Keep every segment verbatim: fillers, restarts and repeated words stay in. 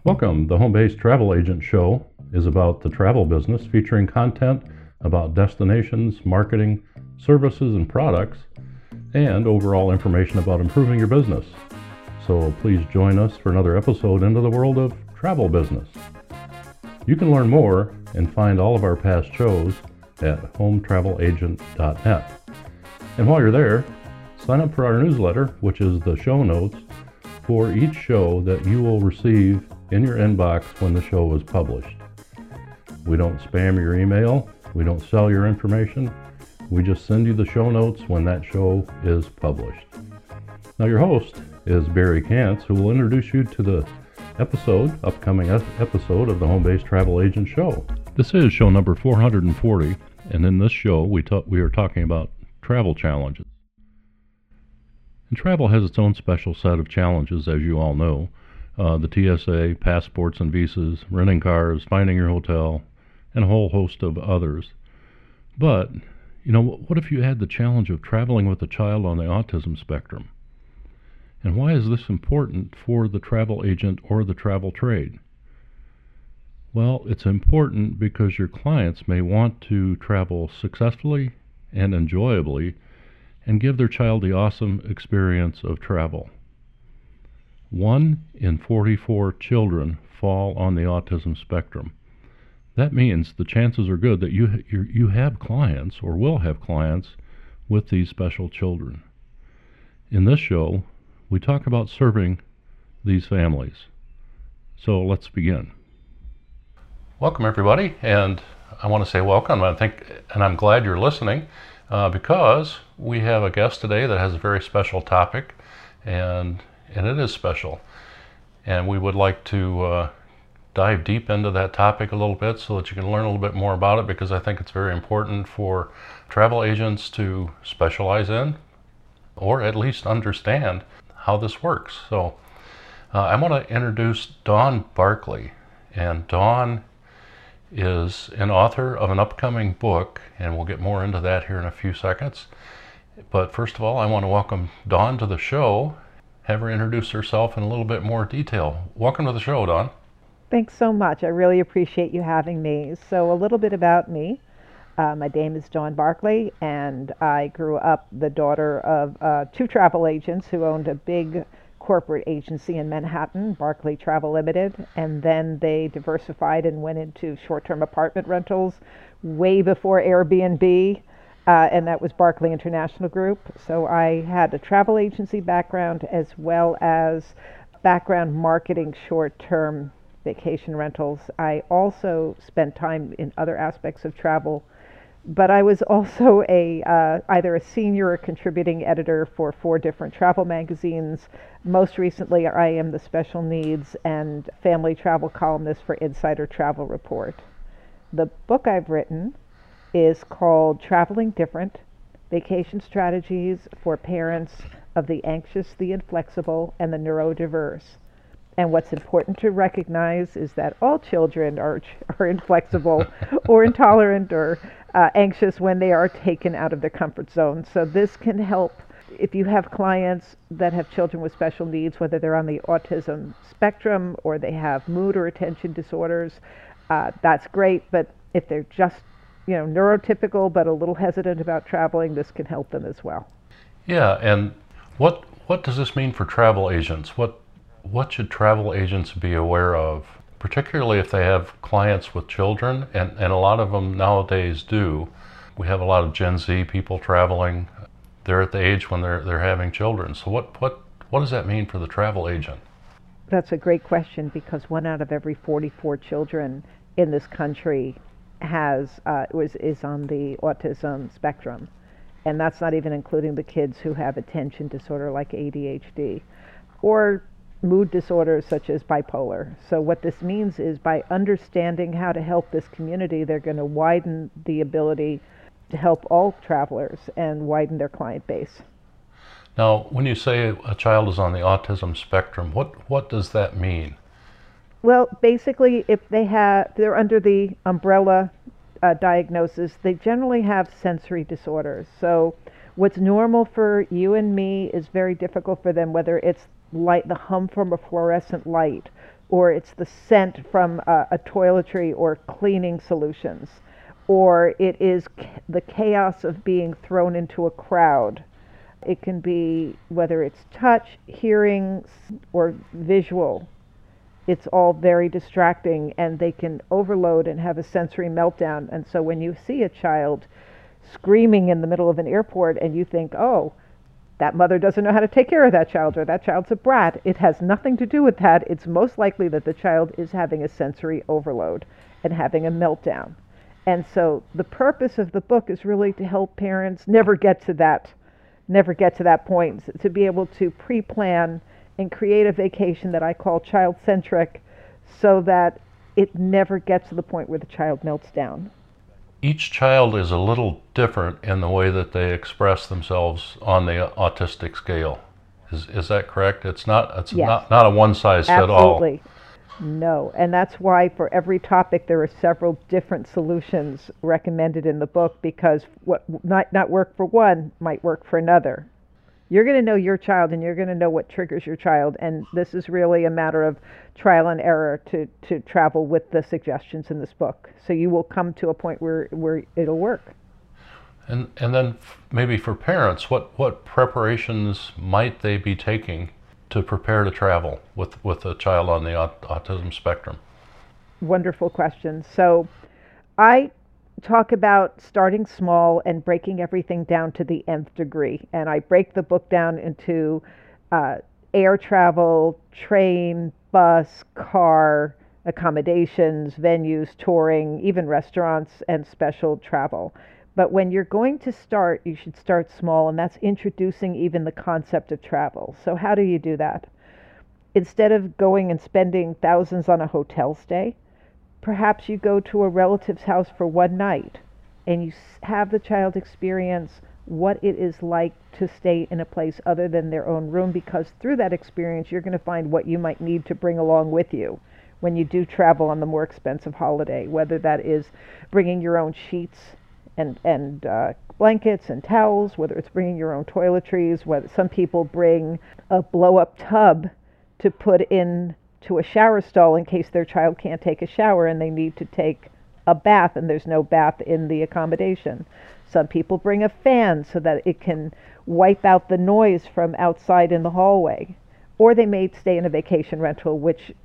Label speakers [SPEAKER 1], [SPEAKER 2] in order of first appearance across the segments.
[SPEAKER 1] Welcome. The Home Based Travel Agent Show is about the travel business, featuring content about destinations, marketing, services, and products, and overall information about improving your business. So please join us for another episode into the world of travel business. You can learn more and find all of our past shows at home travel agent dot net. And while you're there, sign up for our newsletter, which is the show notes for each show that you will receive in your inbox when the show is published. We don't spam your email, we don't sell your information, we just send you the show notes when that show is published. Now your host is Barry Kantz, who will introduce you to the episode, upcoming episode of the Home Based Travel Agent Show. This is show number four hundred forty, and in this show we, ta- we are talking about travel challenges. And travel has its own special set of challenges, as you all know. Uh, the T S A, passports and visas, renting cars, finding your hotel, and a whole host of others. But, you know, what if you had the challenge of traveling with a child on the autism spectrum? And why is this important for the travel agent or the travel trade? Well, it's important because your clients may want to travel successfully and enjoyably and give their child the awesome experience of travel. One in forty-four children fall on the autism spectrum. That means the chances are good that you you you have clients or will have clients with these special children. In this show, we talk about serving these families. So let's begin. Welcome everybody, and I want to say welcome. I think, and I'm glad you're listening uh, because we have a guest today that has a very special topic, and and it is special. And we would like to uh, dive deep into that topic a little bit so that you can learn a little bit more about it, because I think it's very important for travel agents to specialize in, or at least understand how this works. So uh, I want to introduce Dawn Barkley. And Dawn is an author of an upcoming book, and we'll get more into that here in a few seconds. But first of all, I want to welcome Dawn to the show, have her introduce herself in a little bit more detail. Welcome to the show, Dawn.
[SPEAKER 2] Thanks so much. I really appreciate you having me. So a little bit about me. Uh, my name is Dawn Barkley, and I grew up the daughter of uh, two travel agents who owned a big corporate agency in Manhattan, Barkley Travel Limited, and then they diversified and went into short-term apartment rentals way before Airbnb. Uh, and that was Barkley International Group. So I had a travel agency background as well as background marketing short-term vacation rentals. I also spent time in other aspects of travel, but I was also a uh, either a senior or contributing editor for four different travel magazines. Most recently, I am the special needs and family travel columnist for Insider Travel Report. The book I've written is called Traveling Different: Vacation Strategies for Parents of the Anxious, the Inflexible, and the Neurodiverse. And what's important to recognize is that all children are, are inflexible or intolerant or uh, anxious when they are taken out of their comfort zone. So this can help if you have clients that have children with special needs, whether they're on the autism spectrum or they have mood or attention disorders. Uh, that's great, but if they're just you know, neurotypical but a little hesitant about traveling, this can help them as well.
[SPEAKER 1] Yeah, and what what does this mean for travel agents? What what should travel agents be aware of, particularly if they have clients with children, and, and a lot of them nowadays do. We have a lot of Gen Z people traveling. They're at the age when they're they're having children. So what what what does that mean for the travel agent?
[SPEAKER 2] That's a great question, because one out of every forty-four children in this country has uh, was is on the autism spectrum, and that's not even including the kids who have attention disorder like A D H D or mood disorders such as bipolar. So what this means is, by understanding how to help this community, they're going to widen the ability to help all travelers and widen their client base.
[SPEAKER 1] Now, when you say a child is on the autism spectrum, what what does that mean?
[SPEAKER 2] Well, basically, if they have, they're under the umbrella uh, diagnosis, they generally have sensory disorders. So what's normal for you and me is very difficult for them, whether it's light, the hum from a fluorescent light, or it's the scent from a, a toiletry or cleaning solutions, or it is c- the chaos of being thrown into a crowd. It can be whether it's touch, hearing, s- or visual. It's all very distracting, and they can overload and have a sensory meltdown. And so when you see a child screaming in the middle of an airport and you think, oh, that mother doesn't know how to take care of that child, or that child's a brat, it has nothing to do with that. It's most likely that the child is having a sensory overload and having a meltdown. And so the purpose of the book is really to help parents never get to that, never get to that point, to be able to pre-plan and create a vacation that I call child-centric, so that it never gets to the point where the child melts down.
[SPEAKER 1] Each child is a little different in the way that they express themselves on the autistic scale. Is is that correct? It's not it's
[SPEAKER 2] Yes.
[SPEAKER 1] not, not a one size fit all.
[SPEAKER 2] Absolutely. No. And that's why for every topic there are several different solutions recommended in the book, because what might not work for one might work for another. You're going to know your child, and you're going to know what triggers your child, and this is really a matter of trial and error to, to travel with the suggestions in this book. So you will come to a point where, where it'll work.
[SPEAKER 1] And and then f- maybe for parents, what, what preparations might they be taking to prepare to travel with, with a child on the aut- autism spectrum?
[SPEAKER 2] Wonderful question. So I talk about starting small and breaking everything down to the nth degree. And I break the book down into uh, air travel, train, bus, car, accommodations, venues, touring, even restaurants, and special travel. But when you're going to start, you should start small, and that's introducing even the concept of travel. So how do you do that? Instead of going and spending thousands on a hotel stay, perhaps you go to a relative's house for one night and you have the child experience what it is like to stay in a place other than their own room, because through that experience you're going to find what you might need to bring along with you when you do travel on the more expensive holiday, whether that is bringing your own sheets and, and uh, blankets and towels, whether it's bringing your own toiletries, whether some people bring a blow-up tub to put in to a shower stall in case their child can't take a shower and they need to take a bath and there's no bath in the accommodation. Some people bring a fan so that it can wipe out the noise from outside in the hallway. Or they may stay in a vacation rental, which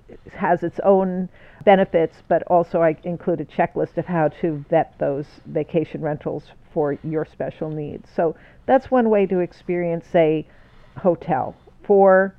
[SPEAKER 2] has its own benefits, but also I include a checklist of how to vet those vacation rentals for your special needs. So that's one way to experience, say, hotel. For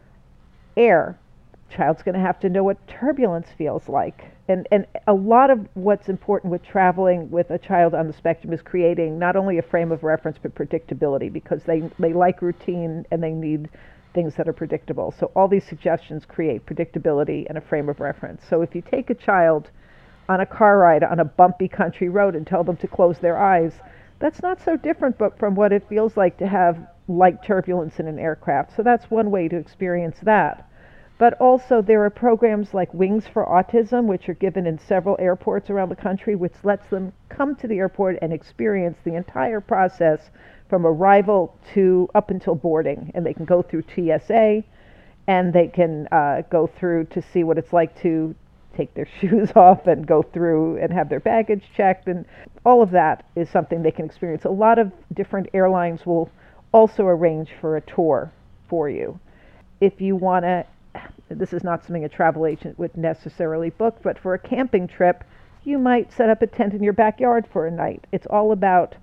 [SPEAKER 2] air, child's going to have to know what turbulence feels like. And and a lot of what's important with traveling with a child on the spectrum is creating not only a frame of reference but predictability, because they, they like routine and they need things that are predictable. So all these suggestions create predictability and a frame of reference. So if you take a child on a car ride on a bumpy country road and tell them to close their eyes, that's not so different but from what it feels like to have light turbulence in an aircraft. So that's one way to experience that. But also there are programs like Wings for Autism, which are given in several airports around the country, which lets them come to the airport and experience the entire process from arrival to up until boarding. And they can go through T S A, and they can uh, go through to see what it's like to take their shoes off and go through and have their baggage checked. And all of that is something they can experience. A lot of different airlines will also arrange for a tour for you. If you want to, this is not something a travel agent would necessarily book, but for a camping trip, you might set up a tent in your backyard for a night. It's all about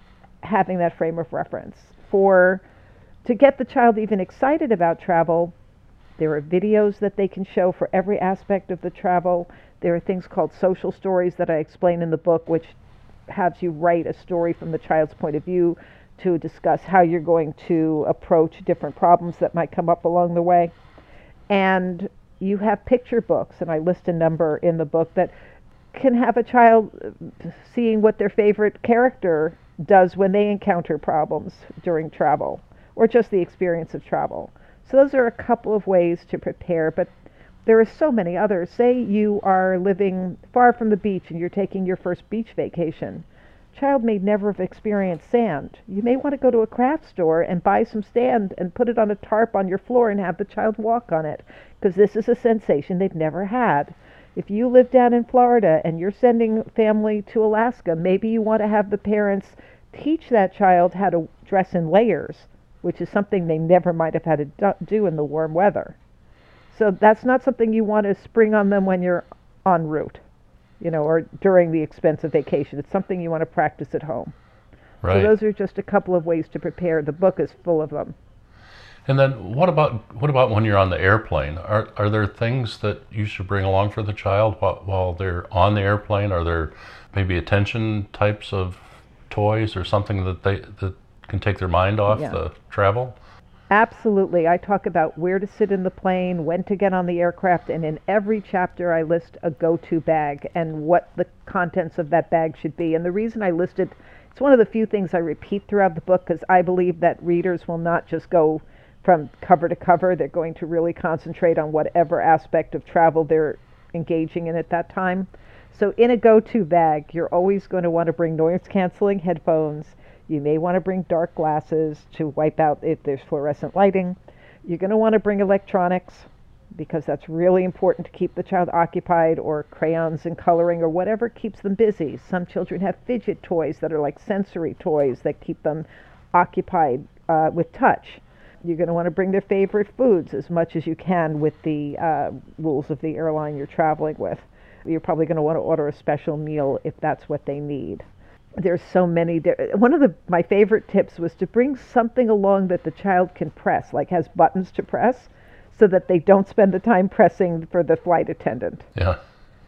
[SPEAKER 2] having that frame of reference. For to get the child even excited about travel, there are videos that they can show for every aspect of the travel. There are things called social stories that I explain in the book, which has you write a story from the child's point of view to discuss how you're going to approach different problems that might come up along the way. And you have picture books, and I list a number in the book that can have a child seeing what their favorite character does when they encounter problems during travel, or just the experience of travel. So those are a couple of ways to prepare, but there are so many others. Say you are living far from the beach and you're taking your first beach vacation. child may never have experienced sand. You may want to go to a craft store and buy some sand and put it on a tarp on your floor and have the child walk on it, because this is a sensation they've never had. If you live down in Florida and you're sending family to Alaska, maybe you want to have the parents teach that child how to dress in layers, which is something they never might have had to do in the warm weather. So that's not something you want to spring on them when you're en route, you know, or during the expensive vacation. It's something you want to practice at home.
[SPEAKER 1] Right.
[SPEAKER 2] So those are just a couple of ways to prepare. The book is full of them.
[SPEAKER 1] And then what about what about when you're on the airplane? Are are there things that you should bring along for the child while, while they're on the airplane? Are there maybe attention types of toys or something that they that can take their mind off
[SPEAKER 2] Yeah.
[SPEAKER 1] the travel?
[SPEAKER 2] Absolutely. I talk about where to sit in the plane, when to get on the aircraft, and in every chapter I list a go-to bag and what the contents of that bag should be. And the reason I list it, it's one of the few things I repeat throughout the book, because I believe that readers will not just go from cover to cover. They're going to really concentrate on whatever aspect of travel they're engaging in at that time. So in a go-to bag, you're always going to want to bring noise-canceling headphones. You may want to bring dark glasses to wipe out if there's fluorescent lighting. You're going to want to bring electronics, because that's really important to keep the child occupied, or crayons and coloring or whatever keeps them busy. Some children have fidget toys that are like sensory toys that keep them occupied uh, with touch. You're going to want to bring their favorite foods as much as you can with the uh, rules of the airline you're traveling with. You're probably going to want to order a special meal if that's what they need. There's so many. One of the my favorite tips was to bring something along that the child can press, like has buttons to press, so that they don't spend the time pressing for the flight attendant.
[SPEAKER 1] Yeah.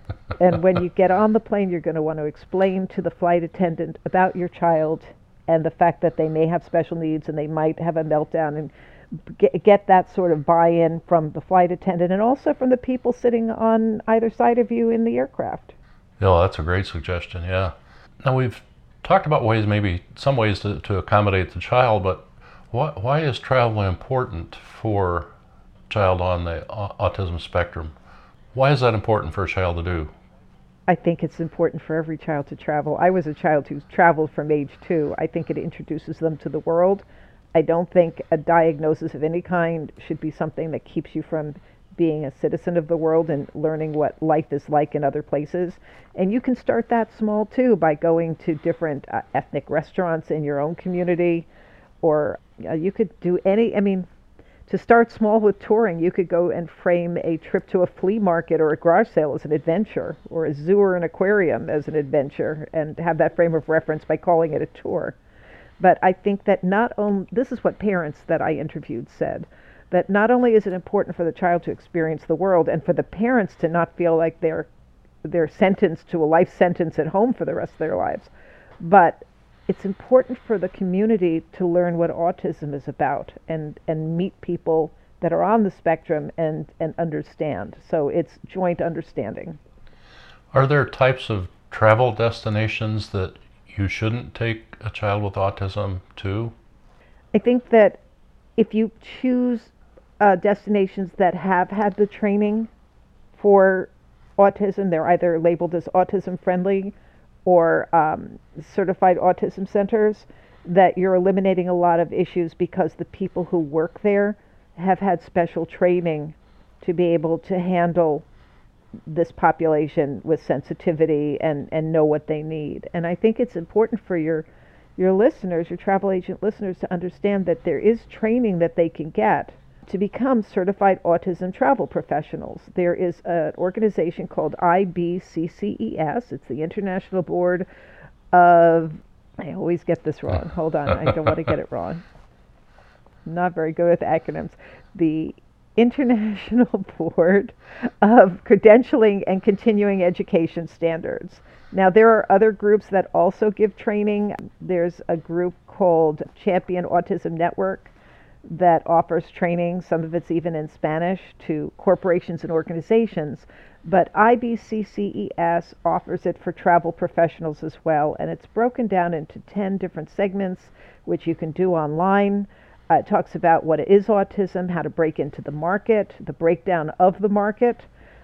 [SPEAKER 2] And when you get on the plane, you're going to want to explain to the flight attendant about your child and the fact that they may have special needs and they might have a meltdown, and get, get that sort of buy-in from the flight attendant and also from the people sitting on either side of you in the aircraft.
[SPEAKER 1] Yeah, that's a great suggestion. Yeah. Now we've talked about ways, maybe some ways to, to accommodate the child, but why, why is travel important for a child on the autism spectrum? Why is that important for a child to do?
[SPEAKER 2] I think it's important for every child to travel. I was a child who traveled from age two. I think it introduces them to the world. I don't think a diagnosis of any kind should be something that keeps you from being a citizen of the world and learning what life is like in other places. And you can start that small too, by going to different uh, ethnic restaurants in your own community, or uh, you could do any, I mean, to start small with touring, you could go and frame a trip to a flea market or a garage sale as an adventure, or a zoo or an aquarium as an adventure, and have that frame of reference by calling it a tour. But I think that not only, this is what parents that I interviewed said, that not only is it important for the child to experience the world and for the parents to not feel like they're they're sentenced to a life sentence at home for the rest of their lives, but it's important for the community to learn what autism is about and, and meet people that are on the spectrum and, and understand. So it's joint understanding.
[SPEAKER 1] Are there types of travel destinations that you shouldn't take a child with autism to?
[SPEAKER 2] I think that if you choose uh, destinations that have had the training for autism, they're either labeled as autism friendly or um, certified autism centers, that you're eliminating a lot of issues, because the people who work there have had special training to be able to handle this population with sensitivity and, and know what they need. And I think it's important for your your listeners, your travel agent listeners, to understand that there is training that they can get to become certified autism travel professionals. There is an organization called I B C C E S. It's the International Board of, I always get this wrong. Hold on, I don't want to get it wrong. I'm not very good with acronyms. The International Board of Credentialing and Continuing Education Standards. Now, there are other groups that also give training. There's a group called Champion Autism Network that offers training. Some of it's even in Spanish to corporations and organizations. But I B C C E S offers it for travel professionals as well. And it's broken down into ten different segments, which you can do online. Uh, it talks about what is autism, how to break into the market, the breakdown of the market,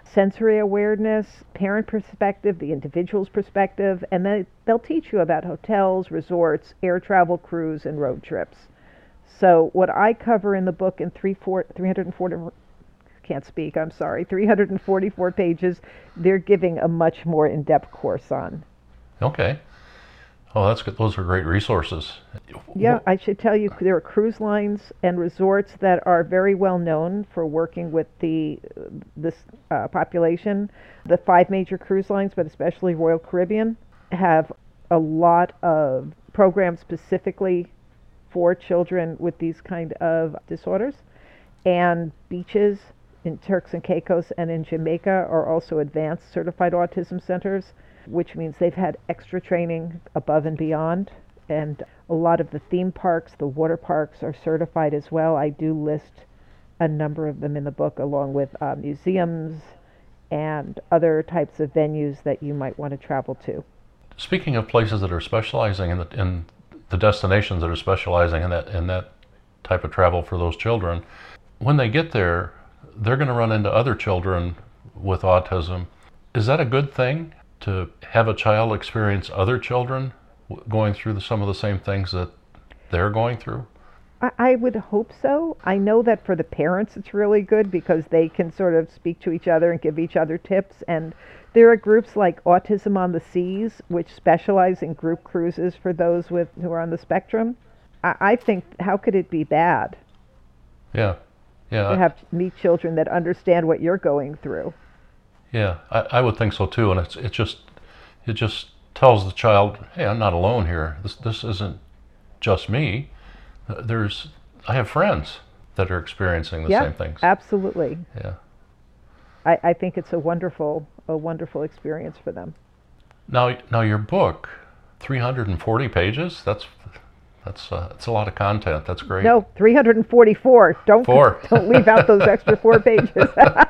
[SPEAKER 2] sensory awareness, parent perspective, the individual's perspective, and then they'll teach you about hotels, resorts, air travel, cruise, and road trips. So what I cover in the book in three, four, three hundred forty, can't speak, I'm sorry, three hundred forty-four pages, they're giving a much more in-depth course on.
[SPEAKER 1] Okay. Oh, that's good. Those are great resources.
[SPEAKER 2] Yeah, I should tell you there are cruise lines and resorts that are very well known for working with the this uh, population. The five major cruise lines, but especially Royal Caribbean, have a lot of programs specifically for children with these kind of disorders. And beaches in Turks and Caicos and in Jamaica are also advanced certified autism centers, which means they've had extra training above and beyond. And a lot of the theme parks, the water parks are certified as well. I do list a number of them in the book, along with uh, museums and other types of venues that you might want to travel to.
[SPEAKER 1] Speaking of places that are specializing in the, in the destinations that are specializing in that, in that type of travel for those children, when they get there, they're going to run into other children with autism. Is that a good thing, to have a child experience other children going through the, some of the same things that they're going through?
[SPEAKER 2] I, I would hope so. I know that for the parents it's really good because they can sort of speak to each other and give each other tips. And there are groups like Autism on the Seas, which specialize in group cruises for those with who are on the spectrum. I, I think, how could it be bad?
[SPEAKER 1] Yeah, yeah.
[SPEAKER 2] To have meet children that understand what you're going through.
[SPEAKER 1] Yeah, I, I would think so too, and it's it just it just tells the child, hey, I'm not alone here. This this isn't just me. There's I have friends that are experiencing the
[SPEAKER 2] yeah,
[SPEAKER 1] same things.
[SPEAKER 2] Absolutely.
[SPEAKER 1] Yeah.
[SPEAKER 2] I, I think it's a wonderful a wonderful experience for them.
[SPEAKER 1] Now now your book, three hundred forty pages. That's that's uh, that's a lot of content. That's great.
[SPEAKER 2] No, three hundred forty-four. Don't
[SPEAKER 1] Four.
[SPEAKER 2] don't leave out those extra four pages.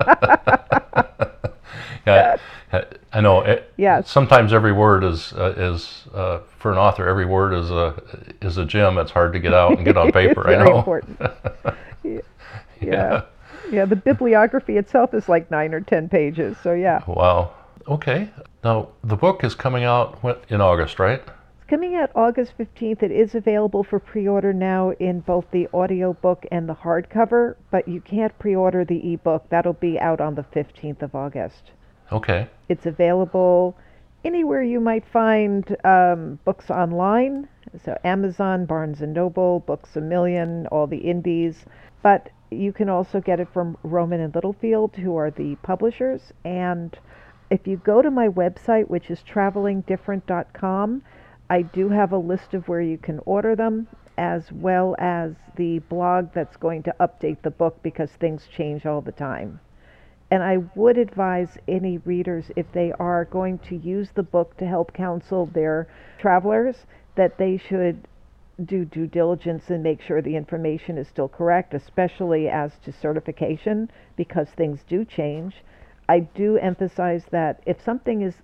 [SPEAKER 1] Yeah, I know. It,
[SPEAKER 2] yes.
[SPEAKER 1] Sometimes every word is uh, is uh, for an author. Every word is a is a gem. It's hard to get out and get on paper.
[SPEAKER 2] It's
[SPEAKER 1] I
[SPEAKER 2] very
[SPEAKER 1] know.
[SPEAKER 2] Important. yeah.
[SPEAKER 1] Yeah.
[SPEAKER 2] Yeah. The bibliography itself is like nine or ten pages. So yeah.
[SPEAKER 1] Wow. Okay. Now the book is coming out in August, right?
[SPEAKER 2] It's coming out August fifteenth. It is available for pre-order now in both the audiobook and the hardcover, but you can't pre-order the ebook. That'll be out on the fifteenth of August.
[SPEAKER 1] Okay.
[SPEAKER 2] It's available anywhere you might find um, books online. So Amazon, Barnes and Noble, Books A Million, all the indies. But you can also get it from Rowman and Littlefield, who are the publishers. And if you go to my website, which is traveling different dot com, I do have a list of where you can order them, as well as the blog that's going to update the book because things change all the time. And I would advise any readers, if they are going to use the book to help counsel their travelers, that they should do due diligence and make sure the information is still correct, especially as to certification, because things do change. I do emphasize that if something is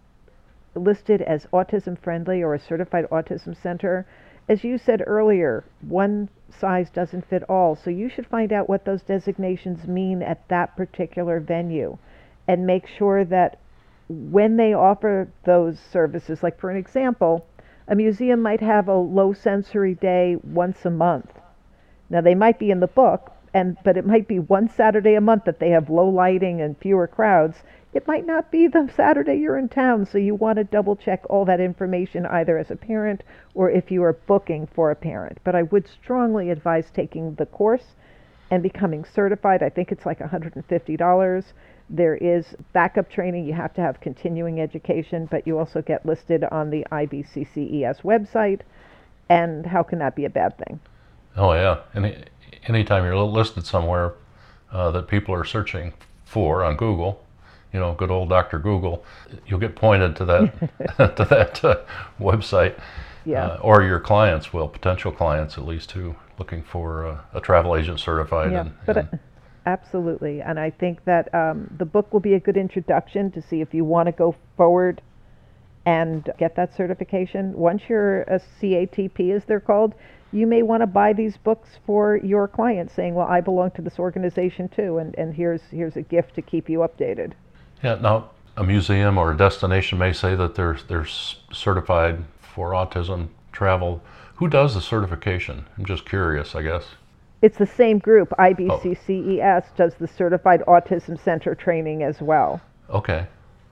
[SPEAKER 2] listed as autism friendly or a certified autism center, as you said earlier, one size doesn't fit all. So you should find out what those designations mean at that particular venue and make sure that when they offer those services, like for an example, a museum might have a low sensory day once a month. Now they might be in the book, and but it might be one Saturday a month that they have low lighting and fewer crowds. It might not be the Saturday you're in town, so you want to double check all that information either as a parent or if you are booking for a parent. But I would strongly advise taking the course and becoming certified. I think it's like one hundred fifty dollars. There is backup training. You have to have continuing education, but you also get listed on the I B C C E S website. And how can that be a bad thing?
[SPEAKER 1] Oh, yeah. Any anytime you're listed somewhere uh, that people are searching for on Google, you know, good old Doctor Google, you'll get pointed to that to that uh, website.
[SPEAKER 2] Yeah.
[SPEAKER 1] Uh, or your clients will, potential clients at least, who looking for uh, a travel agent certified.
[SPEAKER 2] Yeah,
[SPEAKER 1] and,
[SPEAKER 2] but
[SPEAKER 1] and
[SPEAKER 2] uh, absolutely. And I think that um, the book will be a good introduction to see if you want to go forward and get that certification. Once you're a C A T P, as they're called, you may want to buy these books for your clients, saying, well, I belong to this organization too, and, and here's here's a gift to keep you updated.
[SPEAKER 1] Yeah, now a museum or a destination may say that they're, they're certified for autism travel. Who does the certification? I'm just curious, I guess.
[SPEAKER 2] It's the same group.
[SPEAKER 1] Oh,
[SPEAKER 2] I B C C E S does the Certified Autism Center training as well.
[SPEAKER 1] okay.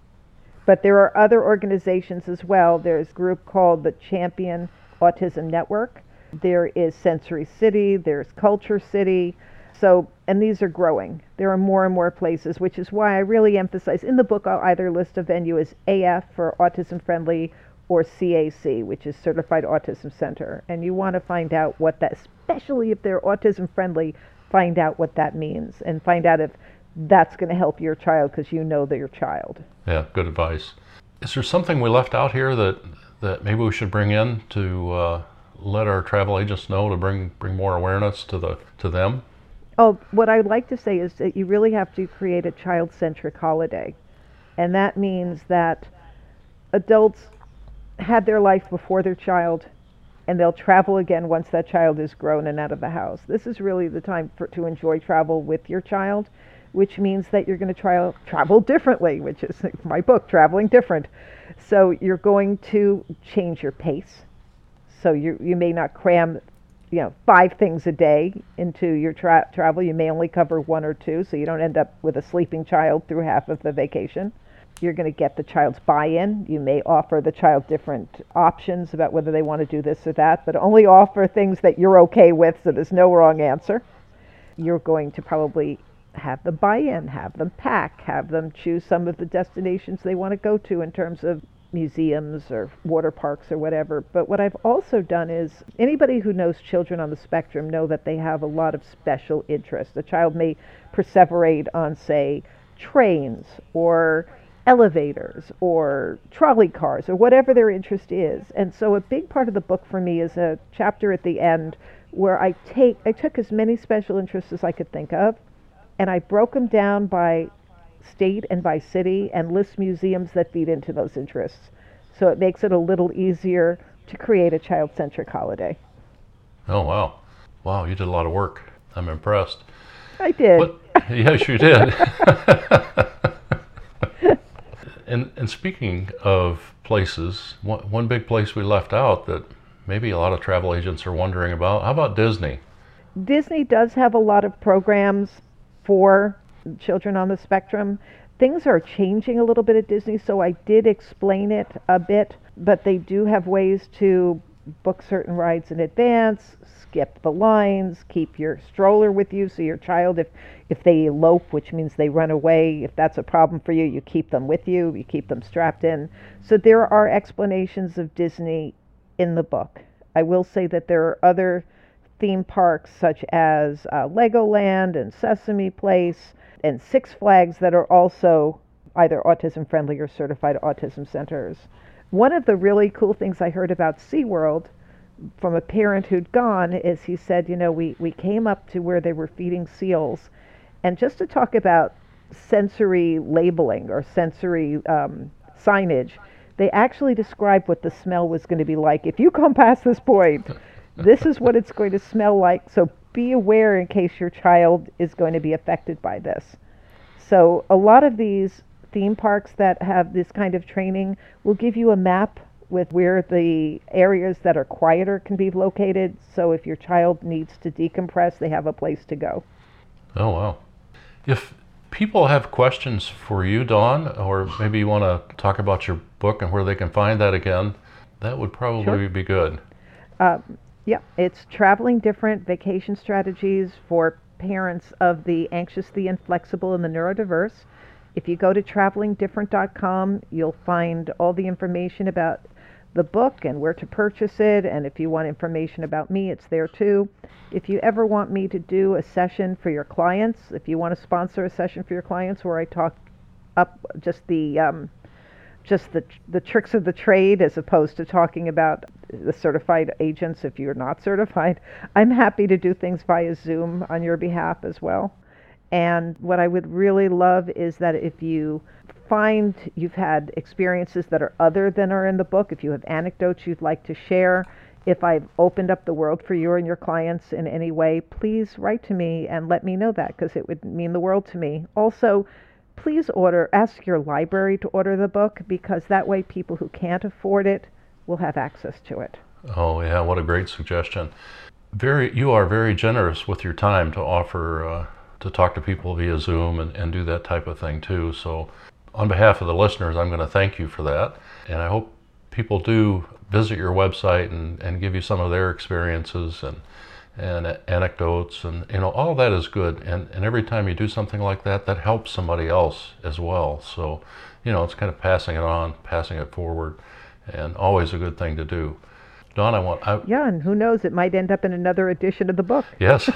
[SPEAKER 2] But there are other organizations as well. There's a group called the Champion Autism Network. There is Sensory City. There's Culture City. So, and these are growing. There are more and more places, which is why I really emphasize in the book, I'll either list a venue as A F for Autism Friendly or C A C, which is Certified Autism Center. And you want to find out what that, especially if they're autism friendly, find out what that means and find out if that's going to help your child because you know they're your child.
[SPEAKER 1] Yeah, good advice. Is there something we left out here that, that maybe we should bring in to uh, let our travel agents know to bring bring more awareness to the to them?
[SPEAKER 2] Oh, what I'd like to say is that you really have to create a child-centric holiday. And that means that adults had their life before their child, and they'll travel again once that child is grown and out of the house. This is really the time for, to enjoy travel with your child, which means that you're going to try, travel differently, which is my book, Traveling Different. So you're going to change your pace. So you you may not cram, you know, five things a day into your tra- travel. You may only cover one or two, so you don't end up with a sleeping child through half of the vacation. You're going to get the child's buy-in. You may offer the child different options about whether they want to do this or that, but only offer things that you're okay with, so there's no wrong answer. You're going to probably have them buy in, have them pack, have them choose some of the destinations they want to go to in terms of museums or water parks or whatever. But what I've also done is anybody who knows children on the spectrum know that they have a lot of special interests. A child may perseverate on, say, trains or elevators or trolley cars or whatever their interest is. And so a big part of the book for me is a chapter at the end where I take I took as many special interests as I could think of, and I broke them down by state and by city and list museums that feed into those interests. So it makes it a little easier to create a child-centric holiday.
[SPEAKER 1] Oh, wow. Wow, you did a lot of work. I'm impressed.
[SPEAKER 2] I did.
[SPEAKER 1] What? Yes, you did. and, and speaking of places, one, one big place we left out that maybe a lot of travel agents are wondering about, how about Disney?
[SPEAKER 2] Disney does have a lot of programs for children on the spectrum. Things are changing a little bit at Disney, so I did explain it a bit, but they do have ways to book certain rides in advance, skip the lines, keep your stroller with you so your child, if, if they elope, which means they run away, if that's a problem for you, you keep them with you, you keep them strapped in. So there are explanations of Disney in the book. I will say that there are other theme parks such as uh, Legoland and Sesame Place and Six Flags that are also either autism friendly or certified autism centers. One of the really cool things I heard about SeaWorld from a parent who'd gone is he said, you know, we, we came up to where they were feeding seals, and just to talk about sensory labeling or sensory um, signage, they actually described what the smell was going to be like. If you come past this point, this is what it's going to smell like, so be aware in case your child is going to be affected by this. So a lot of these theme parks that have this kind of training will give you a map with where the areas that are quieter can be located, so if your child needs to decompress, they have a place to go.
[SPEAKER 1] Oh, wow. If people have questions for you, Dawn, or maybe you want to talk about your book and where they can find that again, that would probably
[SPEAKER 2] Sure.
[SPEAKER 1] be good.
[SPEAKER 2] Uh, yeah, it's Traveling Different Vacation Strategies for Parents of the Anxious, the Inflexible, and the Neurodiverse. If you go to traveling different dot com, you'll find all the information about the book and where to purchase it, and if you want information about me, it's there too. If you ever want me to do a session for your clients, if you want to sponsor a session for your clients where I talk up just the um, just the the tricks of the trade as opposed to talking about the certified agents if you're not certified, I'm happy to do things via Zoom on your behalf as well. And what I would really love is that if you find you've had experiences that are other than are in the book, if you have anecdotes you'd like to share, if I've opened up the world for you and your clients in any way, please write to me and let me know that, because it would mean the world to me. Also, please order, ask your library to order the book, because that way people who can't afford it will have access to it.
[SPEAKER 1] Oh yeah, what a great suggestion. Very, you are very generous with your time to offer, uh, to talk to people via Zoom and, and do that type of thing too. So on behalf of the listeners, I'm going to thank you for that. And I hope people do visit your website and, and give you some of their experiences and and anecdotes, and you know, all of that is good. And, and every time you do something like that, that helps somebody else as well. So, you know, it's kind of passing it on, passing it forward, and always a good thing to do. Dawn, I want... I,
[SPEAKER 2] yeah, and who knows, it might end up in another edition of the book.
[SPEAKER 1] Yes.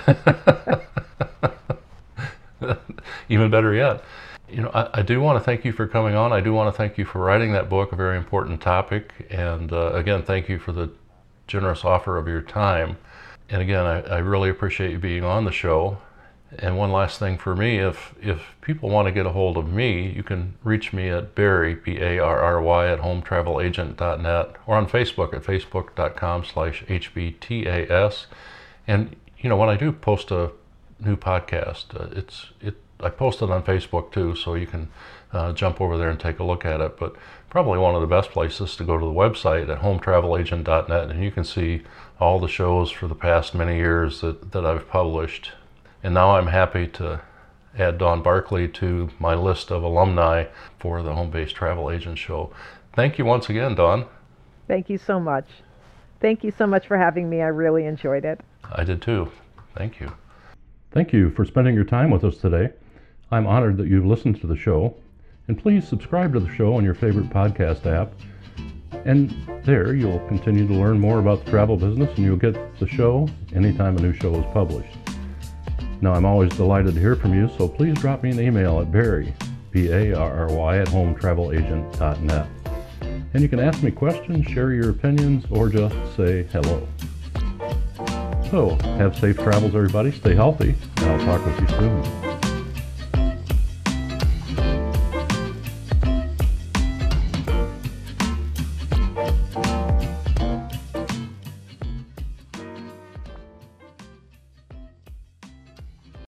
[SPEAKER 1] Even better yet. You know, I, I do want to thank you for coming on. I do want to thank you for writing that book, a very important topic. And uh, again, thank you for the generous offer of your time. And again, I, I really appreciate you being on the show. And one last thing for me, if if people want to get a hold of me, you can reach me at Barry, B A R R Y, at home travel agent dot net, or on Facebook at facebook.com slash HBTAS. And, you know, when I do post a new podcast, uh, it's it I post it on Facebook too, so you can uh, jump over there and take a look at it. But probably one of the best places to go to the website at home travel agent dot net, and you can see all the shows for the past many years that, that I've published. And now I'm happy to add Dawn Barkley to my list of alumni for the Home Based Travel Agent Show. Thank you once again, Dawn.
[SPEAKER 2] Thank you so much. Thank you so much for having me. I really enjoyed it.
[SPEAKER 1] I did too. Thank you. Thank you for spending your time with us today. I'm honored that you've listened to the show. And please subscribe to the show on your favorite podcast app. And there you'll continue to learn more about the travel business, and you'll get the show anytime a new show is published. Now, I'm always delighted to hear from you, so please drop me an email at Barry, B A R R Y, at home travel agent dot net. And you can ask me questions, share your opinions, or just say hello. So, have safe travels, everybody. Stay healthy, and I'll talk with you soon.